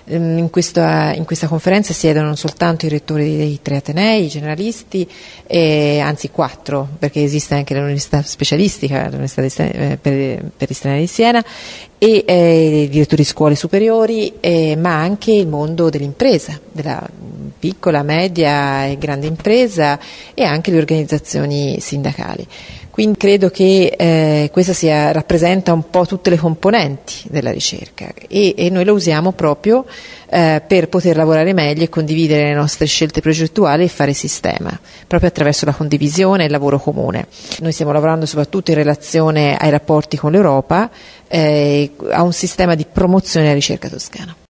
In questa conferenza siedono non soltanto i rettori dei 3 atenei, i generalisti, anzi 4, perché esiste anche l'università specialistica, l'università per gli stranieri di Siena, e i direttori di scuole superiori, ma anche il mondo dell'impresa, della piccola, media e grande impresa, e anche le organizzazioni sindacali. Quindi credo che questa rappresenta un po' tutte le componenti della ricerca e noi lo usiamo proprio per poter lavorare meglio e condividere le nostre scelte progettuali e fare sistema, proprio attraverso la condivisione e il lavoro comune. Noi stiamo lavorando soprattutto in relazione ai rapporti con l'Europa, a un sistema di promozione della ricerca toscana.